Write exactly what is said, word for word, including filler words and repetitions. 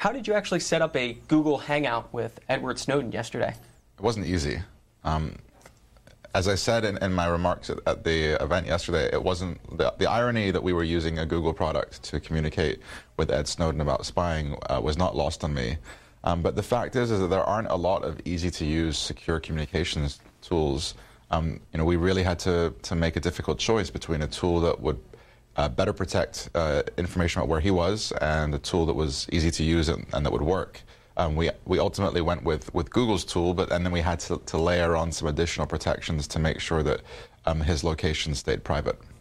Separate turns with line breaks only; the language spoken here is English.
How did you actually set up a Google Hangout with Edward Snowden yesterday?
It wasn't easy. Um, as I said in, in my remarks at, at the event yesterday, it wasn't the, the irony that we were using a Google product to communicate with Ed Snowden about spying uh, was not lost on me. Um, but the fact is, is that there aren't a lot of easy-to-use secure communications tools. Um, you know, we really had to, to make a difficult choice between a tool that would uh, better protect uh, information about where he was and a tool that was easy to use and, and that would work. Um, we, we ultimately went with, with Google's tool, but and then we had to, to layer on some additional protections to make sure that um, his location stayed private.